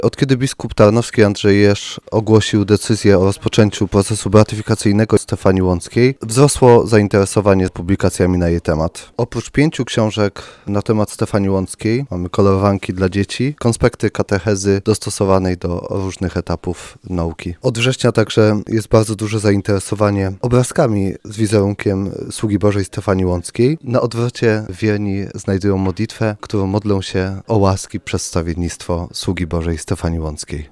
Od kiedy biskup tarnowski Andrzej Jerz ogłosił decyzję o rozpoczęciu procesu beatyfikacyjnego Stefanii Łąckiej, wzrosło zainteresowanie publikacjami na jej temat. Oprócz 5 książek na temat Stefanii Łąckiej mamy kolorowanki dla dzieci, konspekty katechezy dostosowanej do różnych etapów nauki. Od września także jest bardzo duże zainteresowanie obrazkami z wizerunkiem Sługi Bożej Stefanii Łąckiej. Na odwrocie wierni znajdują modlitwę, którą modlą się o łaski przez wstawiennictwo Sługi Bożej Stefanii Łąckiej.